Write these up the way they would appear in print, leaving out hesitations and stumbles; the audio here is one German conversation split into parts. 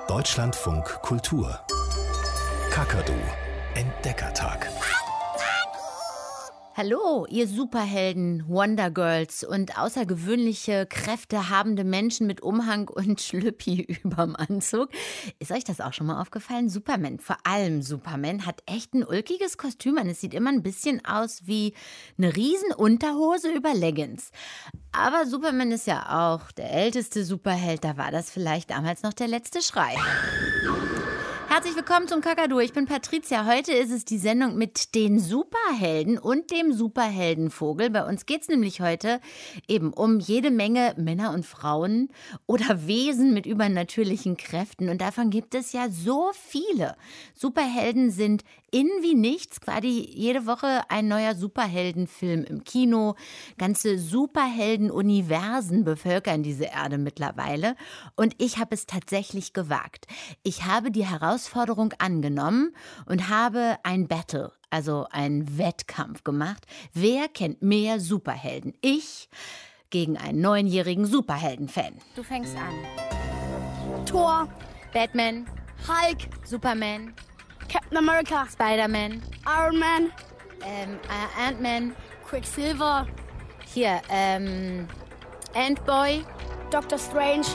Deutschlandfunk Kultur. Kakadu Entdeckertag. Hallo, ihr Superhelden, Wonder Girls und außergewöhnliche, kräftehabende Menschen mit Umhang und Schlüppi überm Anzug. Ist euch das auch schon mal aufgefallen? Superman, vor allem Superman, hat echt ein ulkiges Kostüm an. Es sieht immer ein bisschen aus wie eine Riesenunterhose über Leggings. Aber Superman ist ja auch der älteste Superheld. Da war das vielleicht damals noch der letzte Schrei. Herzlich willkommen zum Kakadu. Ich bin Patricia. Heute ist es die Sendung mit den Superhelden und dem Superheldenvogel. Bei uns geht es nämlich heute eben um jede Menge Männer und Frauen oder Wesen mit übernatürlichen Kräften. Und davon gibt es ja so viele. Superhelden sind in wie nichts. Quasi jede Woche ein neuer Superheldenfilm im Kino. Ganze Superhelden-Universen bevölkern diese Erde mittlerweile. Und ich habe es tatsächlich gewagt. Ich habe die Herausforderung angenommen und habe ein Battle, also einen Wettkampf gemacht. Wer kennt mehr Superhelden? Ich gegen einen 9-jährigen Superhelden-Fan. Du fängst an. Thor, Batman, Hulk, Superman, Captain America, Spider-Man, Iron Man, Ant-Man, Quicksilver, hier, Ant-Boy, Doctor Strange.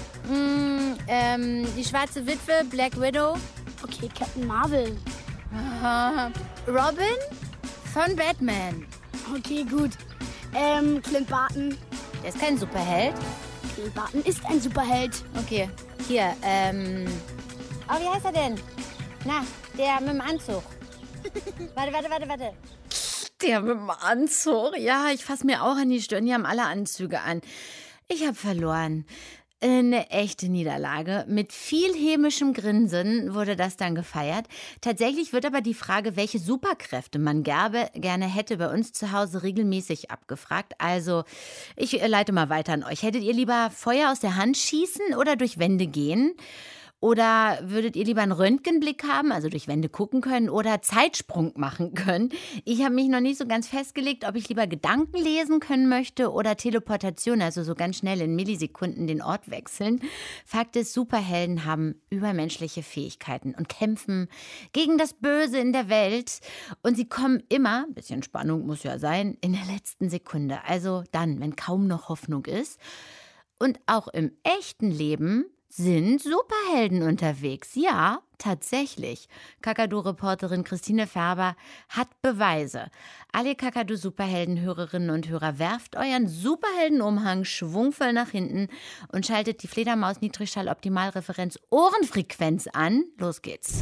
Die schwarze Witwe, Black Widow. Okay, Captain Marvel. Robin von Batman. Okay, gut. Clint Barton. Der ist kein Superheld. Clint Barton ist ein Superheld. Okay, hier, wie heißt er denn? Na, der mit dem Anzug. Warte. Der mit dem Anzug? Ja, ich fasse mir auch an die Stirn. Die haben alle Anzüge an. Ich habe verloren. Eine echte Niederlage. Mit viel hämischem Grinsen wurde das dann gefeiert. Tatsächlich wird aber die Frage, welche Superkräfte man gerne hätte, bei uns zu Hause regelmäßig abgefragt. Also, ich leite mal weiter an euch. Hättet ihr lieber Feuer aus der Hand schießen oder durch Wände gehen? Oder würdet ihr lieber einen Röntgenblick haben, also durch Wände gucken können oder Zeitsprung machen können? Ich habe mich noch nicht so ganz festgelegt, ob ich lieber Gedanken lesen können möchte oder Teleportation, also so ganz schnell in Millisekunden den Ort wechseln. Fakt ist, Superhelden haben übermenschliche Fähigkeiten und kämpfen gegen das Böse in der Welt. Und sie kommen immer, ein bisschen Spannung muss ja sein, in der letzten Sekunde. Also dann, wenn kaum noch Hoffnung ist. Und auch im echten Leben sind Superhelden unterwegs. Ja, tatsächlich. Kakadu-Reporterin Christine Färber hat Beweise. Alle Kakadu-Superhelden-Hörerinnen und Hörer, werft euren Superheldenumhang schwungvoll nach hinten und schaltet die Fledermaus-Niedrigschall-Optimalreferenz Ohrenfrequenz an. Los geht's.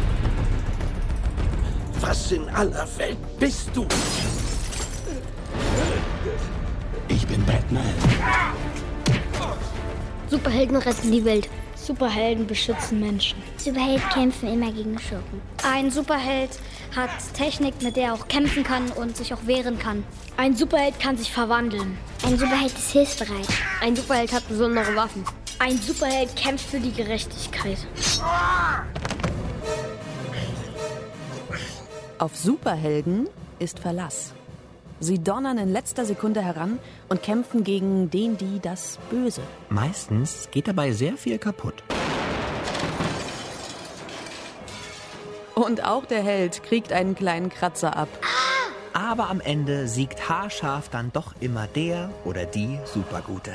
Was in aller Welt bist du? Ich bin Batman. Superhelden retten die Welt. Superhelden beschützen Menschen. Superhelden kämpfen immer gegen Schurken. Ein Superheld hat Technik, mit der er auch kämpfen kann und sich auch wehren kann. Ein Superheld kann sich verwandeln. Ein Superheld ist hilfsbereit. Ein Superheld hat besondere Waffen. Ein Superheld kämpft für die Gerechtigkeit. Auf Superhelden ist Verlass. Sie donnern in letzter Sekunde heran und kämpfen gegen das Böse. Meistens geht dabei sehr viel kaputt. Und auch der Held kriegt einen kleinen Kratzer ab. Aber am Ende siegt haarscharf dann doch immer der oder die Supergute.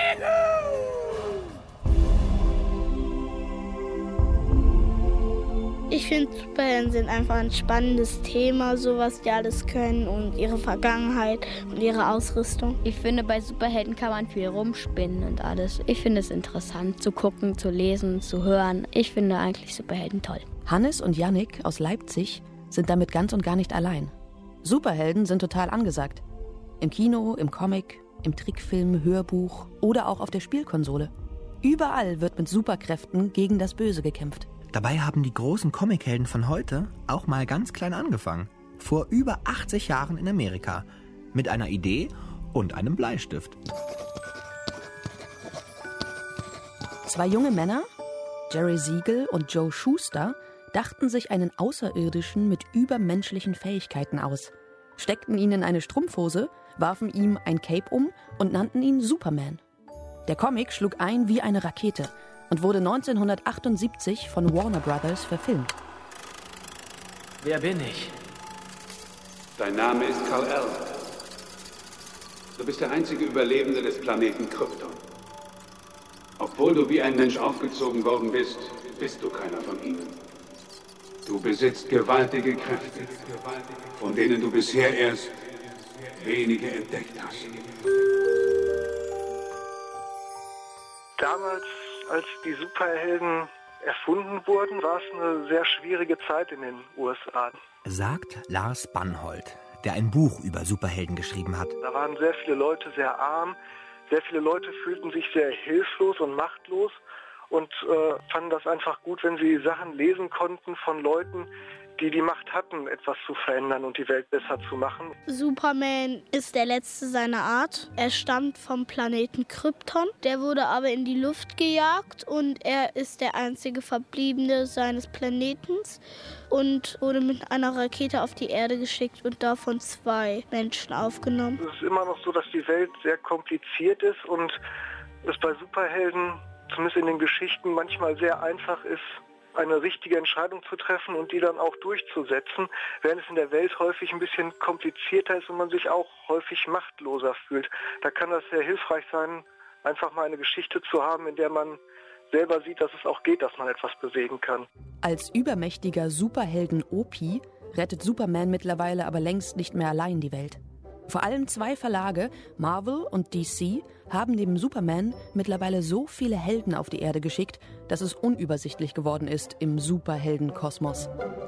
Ich finde, Superhelden sind einfach ein spannendes Thema, so was die alles können und ihre Vergangenheit und ihre Ausrüstung. Ich finde, bei Superhelden kann man viel rumspinnen und alles. Ich finde es interessant zu gucken, zu lesen, zu hören. Ich finde eigentlich Superhelden toll. Hannes und Yannick aus Leipzig sind damit ganz und gar nicht allein. Superhelden sind total angesagt. Im Kino, im Comic, im Trickfilm, Hörbuch oder auch auf der Spielkonsole. Überall wird mit Superkräften gegen das Böse gekämpft. Dabei haben die großen Comichelden von heute auch mal ganz klein angefangen. Vor über 80 Jahren in Amerika. Mit einer Idee und einem Bleistift. 2 junge Männer, Jerry Siegel und Joe Shuster, dachten sich einen Außerirdischen mit übermenschlichen Fähigkeiten aus, steckten ihn in eine Strumpfhose, warfen ihm ein Cape um und nannten ihn Superman. Der Comic schlug ein wie eine Rakete und wurde 1978 von Warner Brothers verfilmt. Wer bin ich? Dein Name ist Kal-El. Du bist der einzige Überlebende des Planeten Krypton. Obwohl du wie ein Mensch aufgezogen worden bist, bist du keiner von ihnen. Du besitzt gewaltige Kräfte, von denen du bisher erst wenige entdeckt hast. Damals, als die Superhelden erfunden wurden, war es eine sehr schwierige Zeit in den USA. Sagt Lars Bannhold, der ein Buch über Superhelden geschrieben hat. Da waren sehr viele Leute sehr arm, sehr viele Leute fühlten sich sehr hilflos und machtlos und fanden das einfach gut, wenn sie Sachen lesen konnten von Leuten, die die Macht hatten, etwas zu verändern und die Welt besser zu machen. Superman ist der letzte seiner Art. Er stammt vom Planeten Krypton. Der wurde aber in die Luft gejagt und er ist der einzige Verbliebene seines Planetens und wurde mit einer Rakete auf die Erde geschickt und davon 2 Menschen aufgenommen. Es ist immer noch so, dass die Welt sehr kompliziert ist und es bei Superhelden, zumindest in den Geschichten, manchmal sehr einfach ist, eine richtige Entscheidung zu treffen und die dann auch durchzusetzen, während es in der Welt häufig ein bisschen komplizierter ist und man sich auch häufig machtloser fühlt. Da kann das sehr hilfreich sein, einfach mal eine Geschichte zu haben, in der man selber sieht, dass es auch geht, dass man etwas bewegen kann. Als übermächtiger Superhelden-Opi rettet Superman mittlerweile aber längst nicht mehr allein die Welt. Vor allem 2 Verlage, Marvel und DC, haben neben Superman mittlerweile so viele Helden auf die Erde geschickt, dass es unübersichtlich geworden ist im Superheldenkosmos.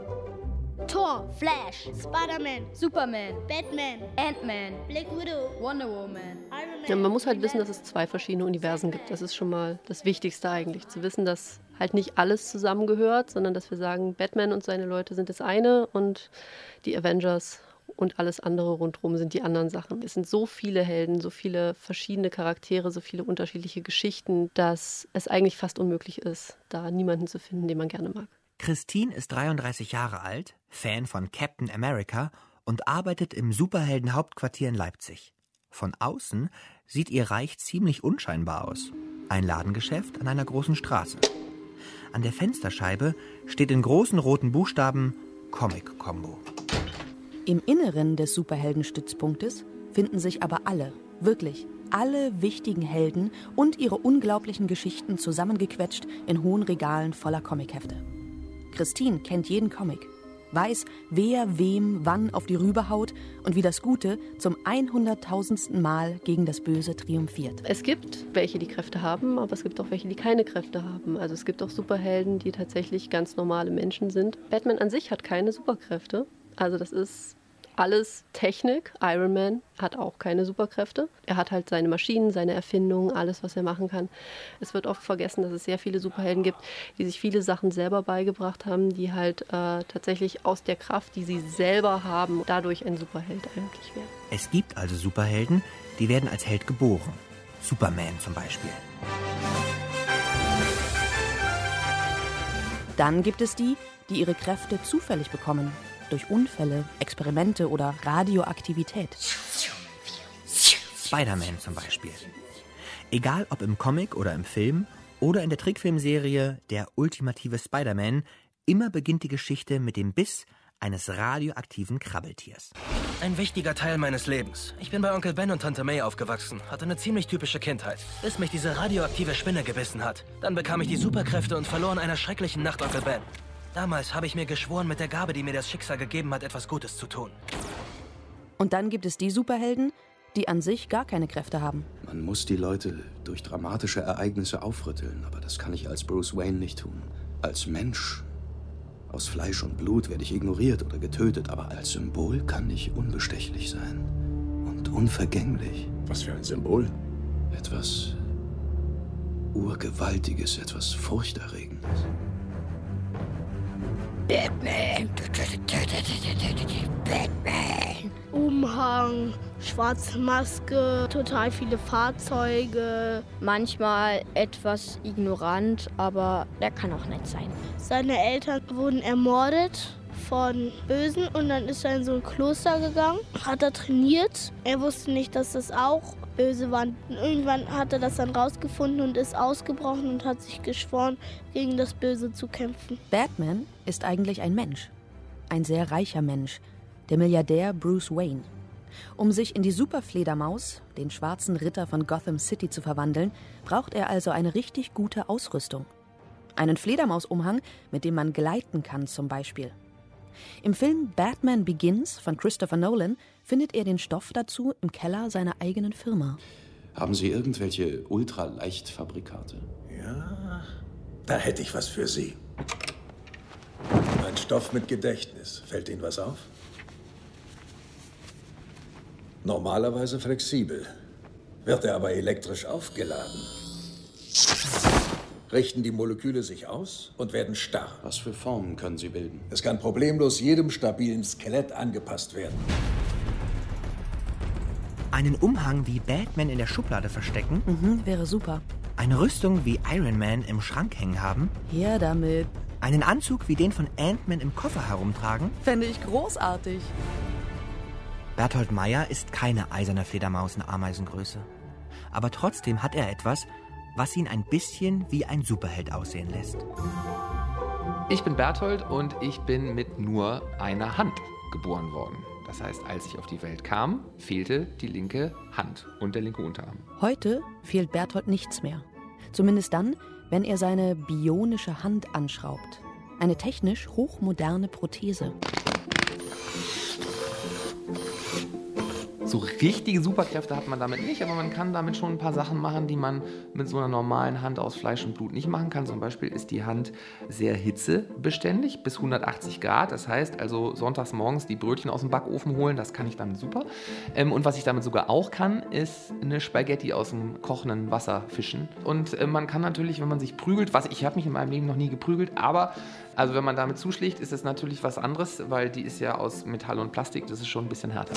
Thor, Flash, Spider-Man, Superman, Batman, Ant-Man, Black Widow, Wonder Woman. Iron Man. Ja, man muss halt wissen, dass es 2 verschiedene Universen gibt. Das ist schon mal das Wichtigste eigentlich, zu wissen, dass halt nicht alles zusammengehört, sondern dass wir sagen, Batman und seine Leute sind das eine und die Avengers und alles andere rundherum sind die anderen Sachen. Es sind so viele Helden, so viele verschiedene Charaktere, so viele unterschiedliche Geschichten, dass es eigentlich fast unmöglich ist, da niemanden zu finden, den man gerne mag. Christine ist 33 Jahre alt, Fan von Captain America und arbeitet im Superhelden-Hauptquartier in Leipzig. Von außen sieht ihr Reich ziemlich unscheinbar aus. Ein Ladengeschäft an einer großen Straße. An der Fensterscheibe steht in großen roten Buchstaben Comic Combo. Im Inneren des Superheldenstützpunktes finden sich aber alle, wirklich alle wichtigen Helden und ihre unglaublichen Geschichten zusammengequetscht in hohen Regalen voller Comichefte. Christine kennt jeden Comic, weiß, wer wem wann auf die Rübe haut und wie das Gute zum 100.000. Mal gegen das Böse triumphiert. Es gibt welche, die Kräfte haben, aber es gibt auch welche, die keine Kräfte haben. Also es gibt auch Superhelden, die tatsächlich ganz normale Menschen sind. Batman an sich hat keine Superkräfte. Also das ist alles Technik. Iron Man hat auch keine Superkräfte. Er hat halt seine Maschinen, seine Erfindungen, alles, was er machen kann. Es wird oft vergessen, dass es sehr viele Superhelden gibt, die sich viele Sachen selber beigebracht haben, die halt tatsächlich aus der Kraft, die sie selber haben, dadurch ein Superheld eigentlich werden. Es gibt also Superhelden, die werden als Held geboren. Superman zum Beispiel. Dann gibt es die, die ihre Kräfte zufällig bekommen. Durch Unfälle, Experimente oder Radioaktivität. Spider-Man zum Beispiel. Egal ob im Comic oder im Film oder in der Trickfilmserie Der ultimative Spider-Man, immer beginnt die Geschichte mit dem Biss eines radioaktiven Krabbeltiers. Ein wichtiger Teil meines Lebens. Ich bin bei Onkel Ben und Tante May aufgewachsen, hatte eine ziemlich typische Kindheit, bis mich diese radioaktive Spinne gebissen hat. Dann bekam ich die Superkräfte und verlor in einer schrecklichen Nacht Onkel Ben. Damals habe ich mir geschworen, mit der Gabe, die mir das Schicksal gegeben hat, etwas Gutes zu tun. Und dann gibt es die Superhelden, die an sich gar keine Kräfte haben. Man muss die Leute durch dramatische Ereignisse aufrütteln, aber das kann ich als Bruce Wayne nicht tun. Als Mensch, aus Fleisch und Blut, werde ich ignoriert oder getötet, aber als Symbol kann ich unbestechlich sein und unvergänglich. Was für ein Symbol? Etwas Urgewaltiges, etwas Furchterregendes. Batman. Batman. Umhang, schwarze Maske, total viele Fahrzeuge. Manchmal etwas ignorant, aber der kann auch nett sein. Seine Eltern wurden ermordet von Bösen und dann ist er in so ein Kloster gegangen, hat da trainiert. Er wusste nicht, dass das auch böse waren. Irgendwann hat er das dann rausgefunden und ist ausgebrochen und hat sich geschworen, gegen das Böse zu kämpfen. Batman ist eigentlich ein Mensch. Ein sehr reicher Mensch. Der Milliardär Bruce Wayne. Um sich in die Superfledermaus, den schwarzen Ritter von Gotham City, zu verwandeln, braucht er also eine richtig gute Ausrüstung. Einen Fledermausumhang, mit dem man gleiten kann zum Beispiel. Im Film Batman Begins von Christopher Nolan findet er den Stoff dazu im Keller seiner eigenen Firma. Haben Sie irgendwelche Ultraleichtfabrikate? Ja, da hätte ich was für Sie. Ein Stoff mit Gedächtnis. Fällt Ihnen was auf? Normalerweise flexibel. Wird er aber elektrisch aufgeladen, richten die Moleküle sich aus und werden starr. Was für Formen können sie bilden? Es kann problemlos jedem stabilen Skelett angepasst werden. Einen Umhang wie Batman in der Schublade verstecken? Wäre super. Eine Rüstung wie Iron Man im Schrank hängen haben? Her damit. Einen Anzug wie den von Ant-Man im Koffer herumtragen? Fände ich großartig. Berthold Meyer ist keine eiserne Fledermaus in Ameisengröße. Aber trotzdem hat er etwas, was ihn ein bisschen wie ein Superheld aussehen lässt. Ich bin Berthold und ich bin mit nur einer Hand geboren worden. Das heißt, als ich auf die Welt kam, fehlte die linke Hand und der linke Unterarm. Heute fehlt Berthold nichts mehr. Zumindest dann, wenn er seine bionische Hand anschraubt. Eine technisch hochmoderne Prothese. So richtige Superkräfte hat man damit nicht, aber man kann damit schon ein paar Sachen machen, die man mit so einer normalen Hand aus Fleisch und Blut nicht machen kann. Zum Beispiel ist die Hand sehr hitzebeständig, bis 180 Grad. Das heißt also sonntags morgens die Brötchen aus dem Backofen holen, das kann ich damit super. Und was ich damit sogar auch kann, ist eine Spaghetti aus dem kochenden Wasser fischen. Und man kann natürlich, wenn man sich prügelt, ich habe mich in meinem Leben noch nie geprügelt, aber also wenn man damit zuschlägt, ist es natürlich was anderes, weil die ist ja aus Metall und Plastik, das ist schon ein bisschen härter.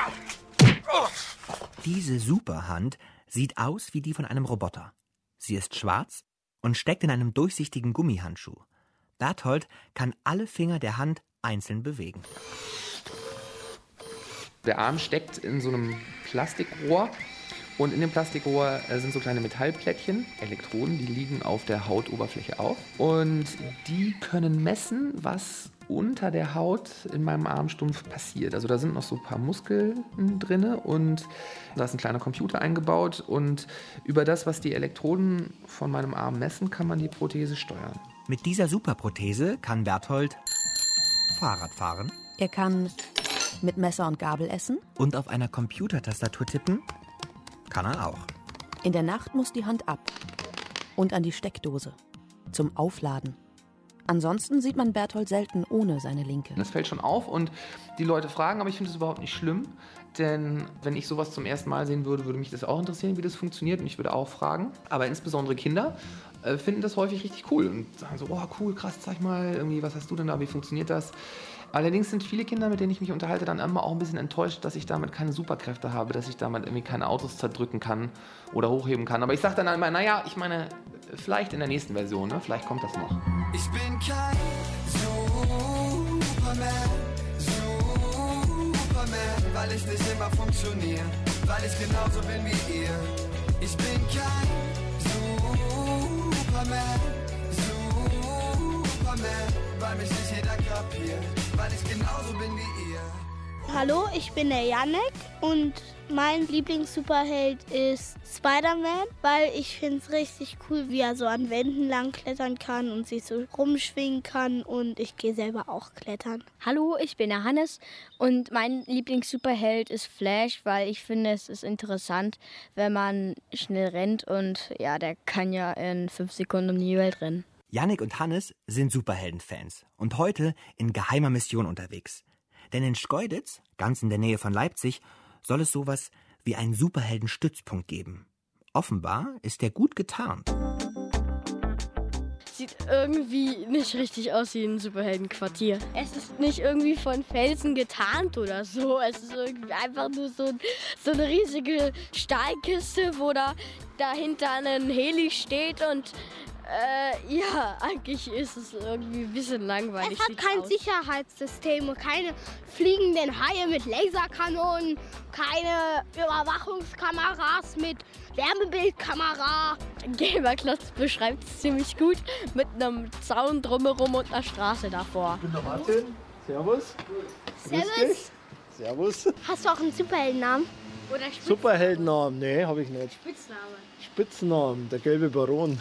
Diese Superhand sieht aus wie die von einem Roboter. Sie ist schwarz und steckt in einem durchsichtigen Gummihandschuh. Berthold kann alle Finger der Hand einzeln bewegen. Der Arm steckt in so einem Plastikrohr und in dem Plastikrohr sind so kleine Metallplättchen, Elektroden, die liegen auf der Hautoberfläche auf. Und die können messen, was unter der Haut in meinem Armstumpf passiert. Also da sind noch so ein paar Muskeln drin und da ist ein kleiner Computer eingebaut und über das, was die Elektroden von meinem Arm messen, kann man die Prothese steuern. Mit dieser Superprothese kann Berthold Fahrrad fahren. Er kann mit Messer und Gabel essen. Und auf einer Computertastatur tippen kann er auch. In der Nacht muss die Hand ab und an die Steckdose zum Aufladen. Ansonsten sieht man Berthold selten ohne seine Linke. Das fällt schon auf und die Leute fragen, aber ich finde es überhaupt nicht schlimm. Denn wenn ich sowas zum ersten Mal sehen würde, würde mich das auch interessieren, wie das funktioniert und ich würde auch fragen. Aber insbesondere Kinder finden das häufig richtig cool und sagen so, oh cool, krass, zeig mal, irgendwie, was hast du denn da, wie funktioniert das? Allerdings sind viele Kinder, mit denen ich mich unterhalte, dann immer auch ein bisschen enttäuscht, dass ich damit keine Superkräfte habe, dass ich damit irgendwie keine Autos zerdrücken kann oder hochheben kann. Aber ich sage dann immer, naja, ich meine, vielleicht in der nächsten Version, ne? Vielleicht kommt das noch. Ich bin kein Superman, weil ich nicht immer funktioniere, weil ich genauso bin wie ihr. Ich bin kein Superman, weil mich nicht jeder kapiert, weil ich genauso bin wie ihr. Hallo, ich bin der Yannick und mein Lieblings-Superheld ist Spider-Man, weil ich finde es richtig cool, wie er so an Wänden lang klettern kann und sich so rumschwingen kann und ich gehe selber auch klettern. Hallo, ich bin der Hannes und mein Lieblings-Superheld ist Flash, weil ich finde, es ist interessant, wenn man schnell rennt und ja, der kann ja in 5 Sekunden um die Welt rennen. Yannick und Hannes sind Superhelden-Fans und heute in geheimer Mission unterwegs. Denn in Schkeuditz, ganz in der Nähe von Leipzig, soll es sowas wie einen Superheldenstützpunkt geben. Offenbar ist der gut getarnt. Sieht irgendwie nicht richtig aus wie ein Superheldenquartier. Es ist nicht irgendwie von Felsen getarnt oder so. Es ist irgendwie einfach nur so eine riesige Stahlkiste, wo da dahinter ein Heli steht und Ja, eigentlich ist es irgendwie ein bisschen langweilig. Es hat kein Sicherheitssystem und keine fliegenden Haie mit Laserkanonen, keine Überwachungskameras mit Wärmebildkamera. Gelber Klotz beschreibt es ziemlich gut, mit einem Zaun drumherum und einer Straße davor. Ich bin der Martin. Servus. Servus. Servus. Hast du auch einen Superheldennamen? Oder Superheldennamen? Nee, habe ich nicht. Spitzname. Spitznamen, der gelbe Baron.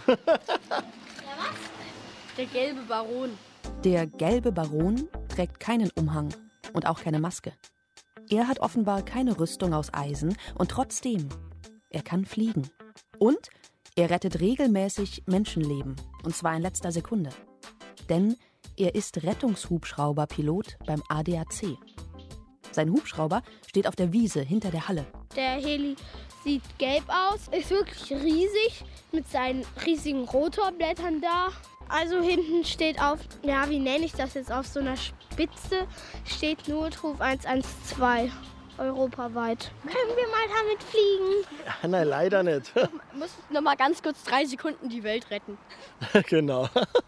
Der gelbe Baron. Der gelbe Baron trägt keinen Umhang und auch keine Maske. Er hat offenbar keine Rüstung aus Eisen und trotzdem, er kann fliegen. Und er rettet regelmäßig Menschenleben, und zwar in letzter Sekunde. Denn er ist Rettungshubschrauberpilot beim ADAC. Sein Hubschrauber steht auf der Wiese hinter der Halle. Der Heli sieht gelb aus, ist wirklich riesig mit seinen riesigen Rotorblättern da. Also hinten steht auf, ja, wie nenne ich das jetzt, auf so einer Spitze steht Notruf 112 europaweit. Können wir mal damit fliegen? Nein, leider nicht. Du musst noch mal ganz kurz 3 Sekunden die Welt retten. Genau.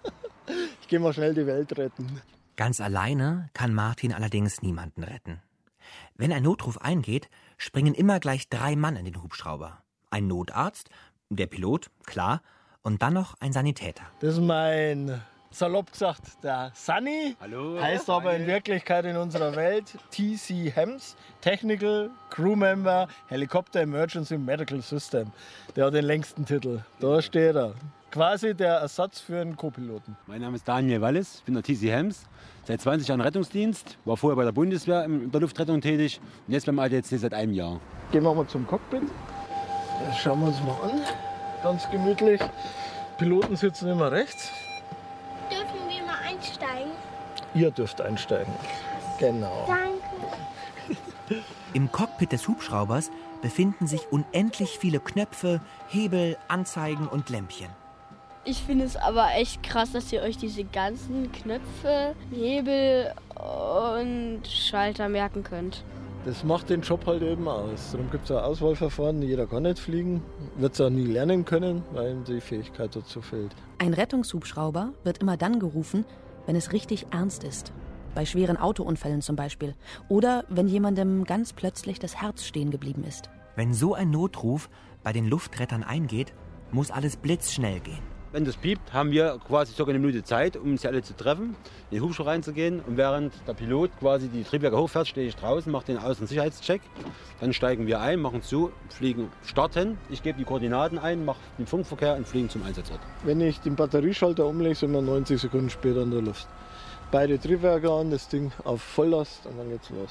Ich gehe mal schnell die Welt retten. Ganz alleine kann Martin allerdings niemanden retten. Wenn ein Notruf eingeht, springen immer gleich 3 Mann in den Hubschrauber. Ein Notarzt, der Pilot, klar, und dann noch ein Sanitäter. Das ist mein, salopp gesagt, der Sunny. Hallo. Heißt aber in Wirklichkeit in unserer Welt T.C. Hems, Technical Crew Member, Helicopter Emergency Medical System. Der hat den längsten Titel. Da steht er. Quasi der Ersatz für einen Co-Piloten. Mein Name ist Daniel Wallis, ich bin der T.C. Hems. Seit 20 Jahren Rettungsdienst, war vorher bei der Bundeswehr in der Luftrettung tätig und jetzt beim ADAC seit einem Jahr. Gehen wir mal zum Cockpit. Das schauen wir uns mal an. Ganz gemütlich. Piloten sitzen immer rechts. Dürfen wir mal einsteigen? Ihr dürft einsteigen. Genau. Danke. Im Cockpit des Hubschraubers befinden sich unendlich viele Knöpfe, Hebel, Anzeigen und Lämpchen. Ich finde es aber echt krass, dass ihr euch diese ganzen Knöpfe, Hebel und Schalter merken könnt. Das macht den Job halt eben aus. Darum gibt es ein Auswahlverfahren. Jeder kann nicht fliegen, wird es auch nie lernen können, weil ihm die Fähigkeit dazu fehlt. Ein Rettungshubschrauber wird immer dann gerufen, wenn es richtig ernst ist. Bei schweren Autounfällen zum Beispiel. Oder wenn jemandem ganz plötzlich das Herz stehen geblieben ist. Wenn so ein Notruf bei den Luftrettern eingeht, muss alles blitzschnell gehen. Wenn das piept, haben wir quasi ca. eine Minute Zeit, um sie alle zu treffen, in den Hubschrauber reinzugehen. Und während der Pilot quasi die Triebwerke hochfährt, stehe ich draußen, mache den Außensicherheitscheck. Dann steigen wir ein, machen zu, fliegen, starten. Ich gebe die Koordinaten ein, mache den Funkverkehr und fliegen zum Einsatzort. Wenn ich den Batterieschalter umlege, sind wir 90 Sekunden später in der Luft. Beide Triebwerke an, das Ding auf Volllast und dann geht's los.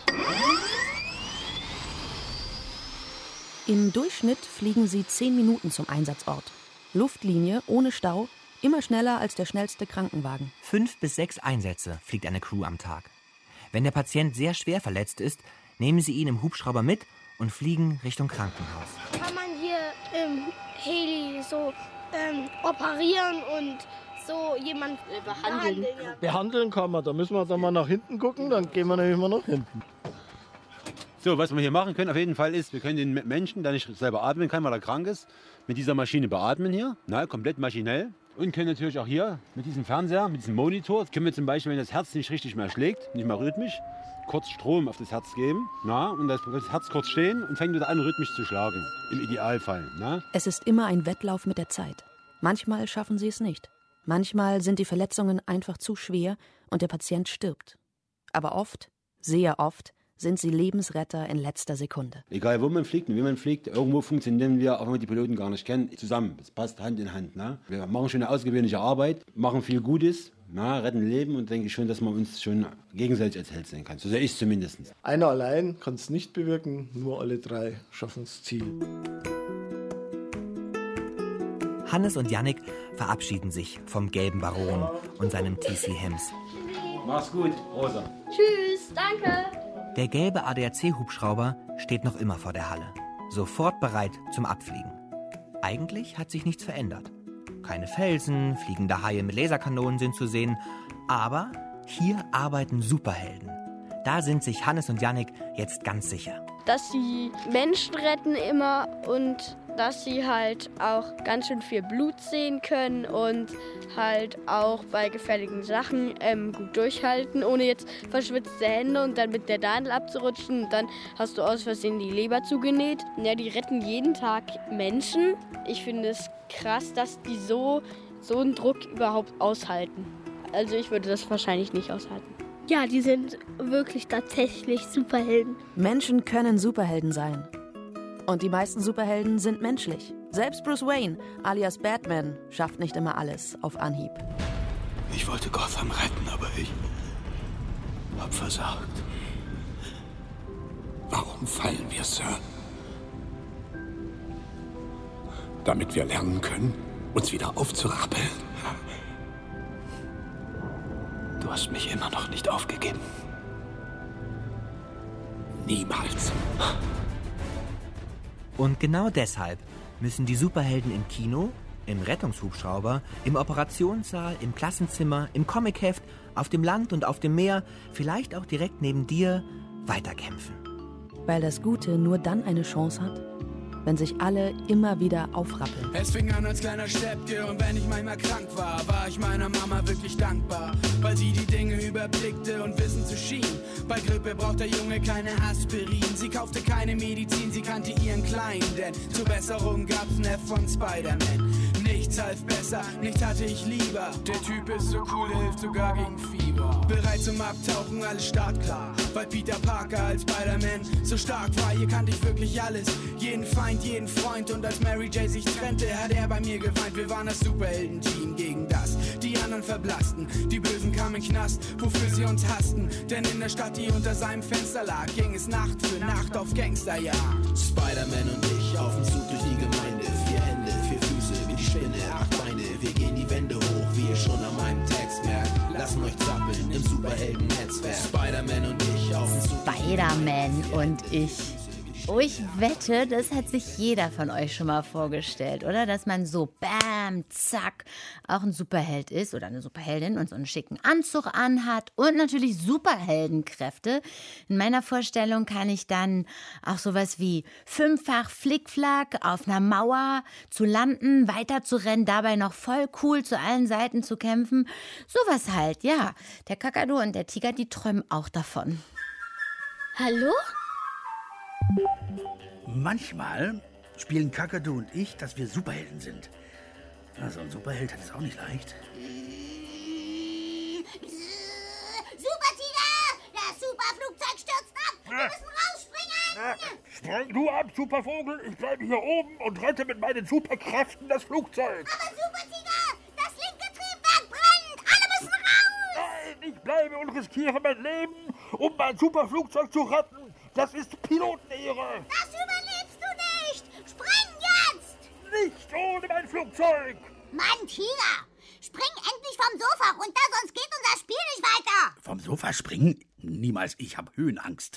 Im Durchschnitt fliegen sie 10 Minuten zum Einsatzort. Luftlinie, ohne Stau, immer schneller als der schnellste Krankenwagen. 5 bis 6 Einsätze fliegt eine Crew am Tag. Wenn der Patient sehr schwer verletzt ist, nehmen sie ihn im Hubschrauber mit und fliegen Richtung Krankenhaus. Kann man hier im Heli so operieren und so jemanden behandeln? Ja. Behandeln kann man, da müssen wir dann mal nach hinten gucken, dann gehen wir nämlich mal nach hinten. So, was wir hier machen können auf jeden Fall ist, wir können den Menschen, der nicht selber atmen kann, weil er krank ist, mit dieser Maschine beatmen hier, komplett maschinell. Und können natürlich auch hier mit diesem Fernseher, mit diesem Monitor, können wir zum Beispiel, wenn das Herz nicht richtig mehr schlägt, nicht mehr rhythmisch, kurz Strom auf das Herz geben. Und das Herz kurz stehen und fängt wieder an, rhythmisch zu schlagen, im Idealfall. Es ist immer ein Wettlauf mit der Zeit. Manchmal schaffen sie es nicht. Manchmal sind die Verletzungen einfach zu schwer und der Patient stirbt. Aber oft, sehr oft, sind sie Lebensretter in letzter Sekunde. Egal wo man fliegt und wie man fliegt, irgendwo funktionieren wir, auch wenn wir die Piloten gar nicht kennen, zusammen. Das passt Hand in Hand. Wir machen schon eine ausgewöhnliche Arbeit, machen viel Gutes, retten Leben und denke ich schon, dass man uns schon gegenseitig als Held sehen kann. So sehe ich es zumindest. Einer allein kann es nicht bewirken, nur alle 3 schaffen das Ziel. Hannes und Jannik verabschieden sich vom gelben Baron und seinem T.C. Hems. Mach's gut, Rosa. Tschüss, danke. Der gelbe ADAC-Hubschrauber steht noch immer vor der Halle, sofort bereit zum Abfliegen. Eigentlich hat sich nichts verändert. Keine Felsen, fliegende Haie mit Laserkanonen sind zu sehen, aber hier arbeiten Superhelden. Da sind sich Hannes und Jannik jetzt ganz sicher. Dass sie Menschen retten immer und dass sie halt auch ganz schön viel Blut sehen können und halt auch bei gefährlichen Sachen gut durchhalten, ohne jetzt verschwitzte Hände und dann mit der Nadel abzurutschen. Und dann hast du aus Versehen die Leber zugenäht. Ja, die retten jeden Tag Menschen. Ich finde es krass, dass die so einen Druck überhaupt aushalten. Also ich würde das wahrscheinlich nicht aushalten. Ja, die sind wirklich tatsächlich Superhelden. Menschen können Superhelden sein. Und die meisten Superhelden sind menschlich. Selbst Bruce Wayne, alias Batman, schafft nicht immer alles auf Anhieb. Ich wollte Gotham retten, aber ich hab versagt. Warum fallen wir, Sir? Damit wir lernen können, uns wieder aufzurappeln. Du hast mich immer noch nicht aufgegeben. Niemals. Und genau deshalb müssen die Superhelden im Kino, im Rettungshubschrauber, im Operationssaal, im Klassenzimmer, im Comicheft, auf dem Land und auf dem Meer, vielleicht auch direkt neben dir, weiterkämpfen. Weil das Gute nur dann eine Chance hat, wenn sich alle immer wieder aufrappeln. Es fing an als kleiner Steppke und wenn ich manchmal krank war, war ich meiner Mama wirklich dankbar, weil sie die Dinge überblickte und Wissen zu schien. Bei Grippe braucht der Junge keine Aspirin, sie kaufte keine Medizin, sie kannte ihren Kleinen, denn zur Besserung gab's ein F von Spider-Man. Nichts half besser, nichts hatte ich lieber. Der Typ ist so cool, hilft sogar gegen Fieber. Bereit zum Abtauchen, alles startklar, weil Peter Parker als Spider-Man so stark war. Hier kannte ich wirklich alles, jeden Feind, jeden Freund. Und als Mary J sich trennte, hat er bei mir geweint. Wir waren das Superhelden-Team gegen das. Die anderen verblassten, die Bösen kamen in den Knast, wofür sie uns hassten. Denn in der Stadt, die unter seinem Fenster lag, ging es Nacht für Nacht auf Gangsterjagd. Spider-Man und ich auf dem Zug durch die Gemeinde. 4 Hände, 4 Füße wie die Spinne, 8 Beine. Wir gehen die Wände hoch, wie ihr schon an meinem Text merkt. Lassen euch zappeln im Superhelden-Netzwerk. Spider-Man und ich auf dem Zug. Spider-Man und ich. Oh, ich wette, das hat sich jeder von euch schon mal vorgestellt, oder? Dass man so bam, zack, auch ein Superheld ist oder eine Superheldin und so einen schicken Anzug anhat und natürlich Superheldenkräfte. In meiner Vorstellung kann ich dann auch sowas wie 5-fach Flickflack auf einer Mauer zu landen, weiter zu rennen, dabei noch voll cool zu allen Seiten zu kämpfen. Sowas halt, ja. Der Kakadu und der Tiger, die träumen auch davon. Hallo? Manchmal spielen Kakadu und ich, dass wir Superhelden sind. Also ein Superheld hat es auch nicht leicht. Supertiger! Das Superflugzeug stürzt ab! Wir müssen rausspringen! Spreng du ab, Supervogel! Ich bleibe hier oben und rette mit meinen Superkräften das Flugzeug! Aber Supertiger! Das linke Triebwerk brennt! Alle müssen raus! Nein, ich bleibe und riskiere mein Leben, um mein Superflugzeug zu retten! Das ist Pilotenehre! Das überlebst du nicht! Spring jetzt! Nicht ohne mein Flugzeug! Mann, Tiger! Spring endlich vom Sofa runter, sonst geht unser Spiel nicht weiter! Vom Sofa springen? Niemals, ich habe Höhenangst.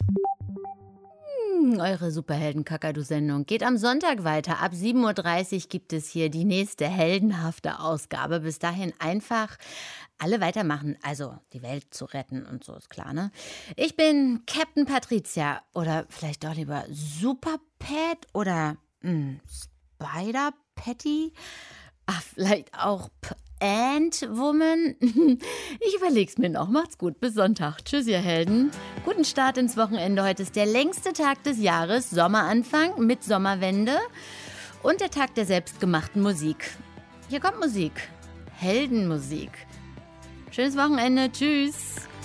Eure Superhelden-Kakadu-Sendung geht am Sonntag weiter. Ab 7.30 Uhr gibt es hier die nächste heldenhafte Ausgabe. Bis dahin einfach alle weitermachen, also die Welt zu retten und so, ist klar, ne? Ich bin Captain Patricia oder vielleicht doch lieber Super Pat oder Spider Patty. Ach, vielleicht auch Ant-Woman. Ich überleg's mir noch. Macht's gut. Bis Sonntag. Tschüss, ihr Helden. Guten Start ins Wochenende. Heute ist der längste Tag des Jahres. Sommeranfang mit Sommerwende. Und der Tag der selbstgemachten Musik. Hier kommt Musik. Heldenmusik. Schönes Wochenende. Tschüss.